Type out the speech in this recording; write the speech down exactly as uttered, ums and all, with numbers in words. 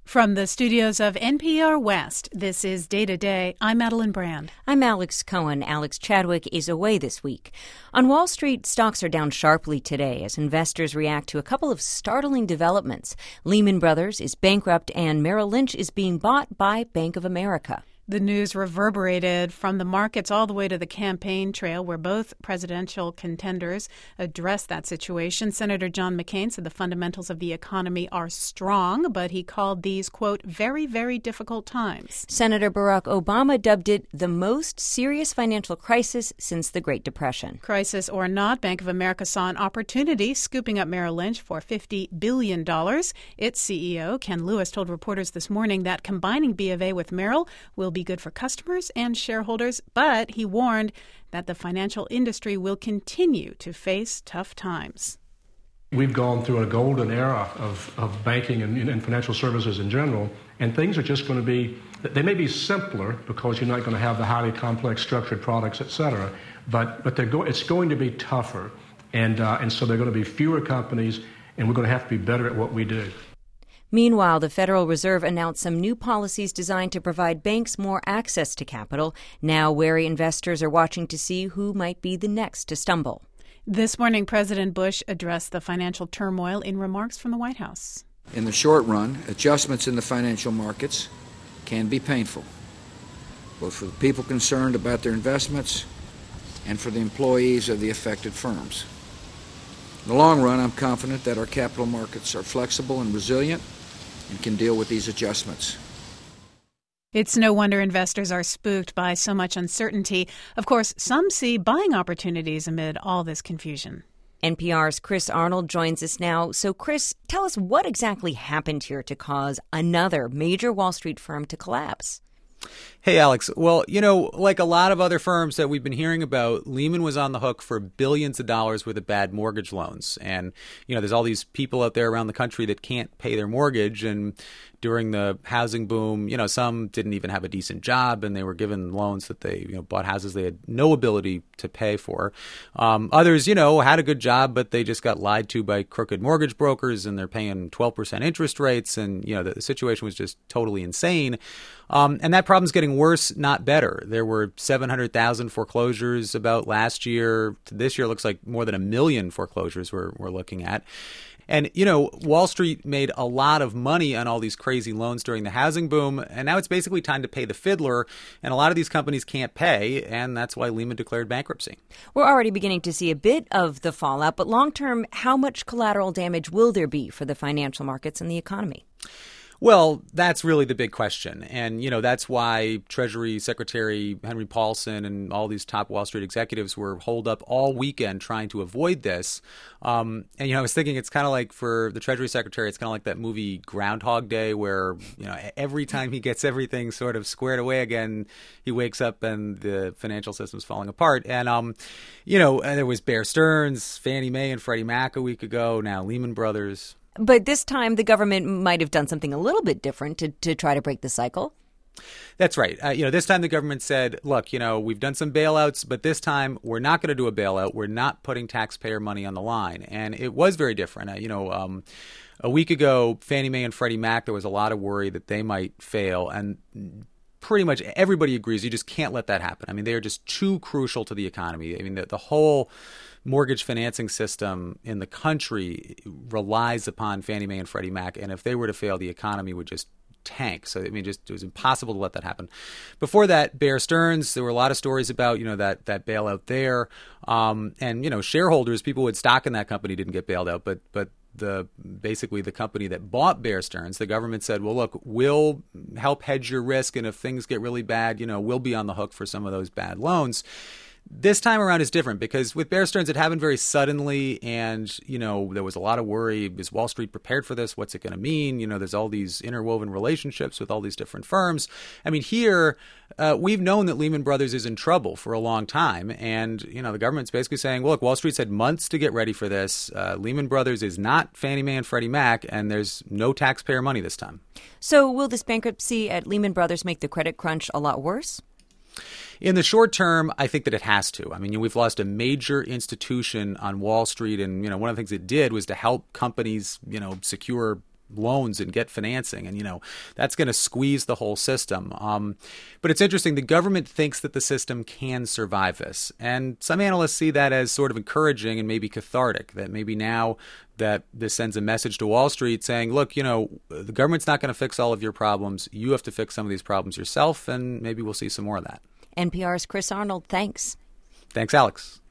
From the studios of N P R West, this is Day to Day. I'm Madeline Brand. I'm Alex Cohen. Alex Chadwick is away this week. On Wall Street, stocks are down sharply today as investors react to a couple of startling developments. Lehman Brothers is bankrupt and Merrill Lynch is being bought by Bank of America. The news reverberated from the markets all the way to the campaign trail where both presidential contenders addressed that situation. Senator John McCain said the fundamentals of the economy are strong, but he called these, quote, very, very difficult times. Senator Barack Obama dubbed it the most serious financial crisis since the Great Depression. Crisis or not, Bank of America saw an opportunity, scooping up Merrill Lynch for fifty billion dollars. Its C E O, Ken Lewis, told reporters this morning that combining B of A with Merrill will be good for customers and shareholders, but he warned that the financial industry will continue to face tough times. We've gone through a golden era of, of banking and, and financial services in general, and things are just going to be, they may be simpler because you're not going to have the highly complex structured products, et cetera, but, but they're go, it's going to be tougher, and, uh, and so there are going to be fewer companies, and we're going to have to be better at what we do. Meanwhile, the Federal Reserve announced some new policies designed to provide banks more access to capital. Now, wary investors are watching to see who might be the next to stumble. This morning, President Bush addressed the financial turmoil in remarks from the White House. In the short run, adjustments in the financial markets can be painful, both for the people concerned about their investments and for the employees of the affected firms. In the long run, I'm confident that our capital markets are flexible and resilient and can deal with these adjustments. It's no wonder investors are spooked by so much uncertainty. Of course, some see buying opportunities amid all this confusion. N P R's Chris Arnold joins us now. So, Chris, tell us what exactly happened here to cause another major Wall Street firm to collapse. Hey, Alex. Well, you know, like a lot of other firms that we've been hearing about, Lehman was on the hook for billions of dollars worth of bad mortgage loans. And, you know, there's all these people out there around the country that can't pay their mortgage. And during the housing boom, you know, some didn't even have a decent job and they were given loans that they, you know, bought houses they had no ability to pay for. Um, others, you know, had a good job, but they just got lied to by crooked mortgage brokers and they're paying twelve percent interest rates. And, you know, the, the situation was just totally insane. Um, and that problem's getting worse, not better. There were seven hundred thousand foreclosures about last year. This year looks like more than a million foreclosures we're, we're looking at. And, you know, Wall Street made a lot of money on all these crazy loans during the housing boom. And now it's basically time to pay the fiddler. And a lot of these companies can't pay. And that's why Lehman declared bankruptcy. We're already beginning to see a bit of the fallout. But long term, how much collateral damage will there be for the financial markets and the economy? Well, that's really the big question. And, you know, that's why Treasury Secretary Henry Paulson and all these top Wall Street executives were holed up all weekend trying to avoid this. Um, and, you know, I was thinking it's kind of like for the Treasury Secretary, it's kind of like that movie Groundhog Day where, you know, every time he gets everything sort of squared away again, he wakes up and the financial system's falling apart. And, um, you know, there was Bear Stearns, Fannie Mae and Freddie Mac a week ago, now Lehman Brothers. But this time, the government might have done something a little bit different to, to try to break the cycle. That's right. Uh, you know, this time the government said, look, you know, we've done some bailouts, but this time we're not going to do a bailout. We're not putting taxpayer money on the line. And it was very different. Uh, you know, um, a week ago, Fannie Mae and Freddie Mac, there was a lot of worry that they might fail. And pretty much everybody agrees you just can't let that happen. I mean, they are just too crucial to the economy. I mean, the, the whole mortgage financing system in the country relies upon Fannie Mae and Freddie Mac. And if they were to fail, the economy would just tank. So, I mean, just it was impossible to let that happen. Before that, Bear Stearns, there were a lot of stories about, you know, that that bailout there. Um, and, you know, shareholders, people with stock in that company didn't get bailed out. But but the basically the company that bought Bear Stearns, the government said, well, look, we'll help hedge your risk. And if things get really bad, you know, we'll be on the hook for some of those bad loans. This time around is different because with Bear Stearns, it happened very suddenly. And, you know, there was a lot of worry. Is Wall Street prepared for this? What's it going to mean? You know, there's all these interwoven relationships with all these different firms. I mean, here, uh, we've known that Lehman Brothers is in trouble for a long time. And, you know, the government's basically saying, well, look, Wall Street's had months to get ready for this. Uh, Lehman Brothers is not Fannie Mae and Freddie Mac, and there's no taxpayer money this time. So will this bankruptcy at Lehman Brothers make the credit crunch a lot worse? In the short term, I think that it has to. I mean, you know, we've lost a major institution on Wall Street. And, you know, one of the things it did was to help companies, you know, secure loans and get financing. And, you know, that's going to squeeze the whole system. Um, but it's interesting. The government thinks that the system can survive this. And some analysts see that as sort of encouraging and maybe cathartic, that maybe now that this sends a message to Wall Street saying, look, you know, the government's not going to fix all of your problems. You have to fix some of these problems yourself. And maybe we'll see some more of that. N P R's Chris Arnold, thanks. Thanks, Alex.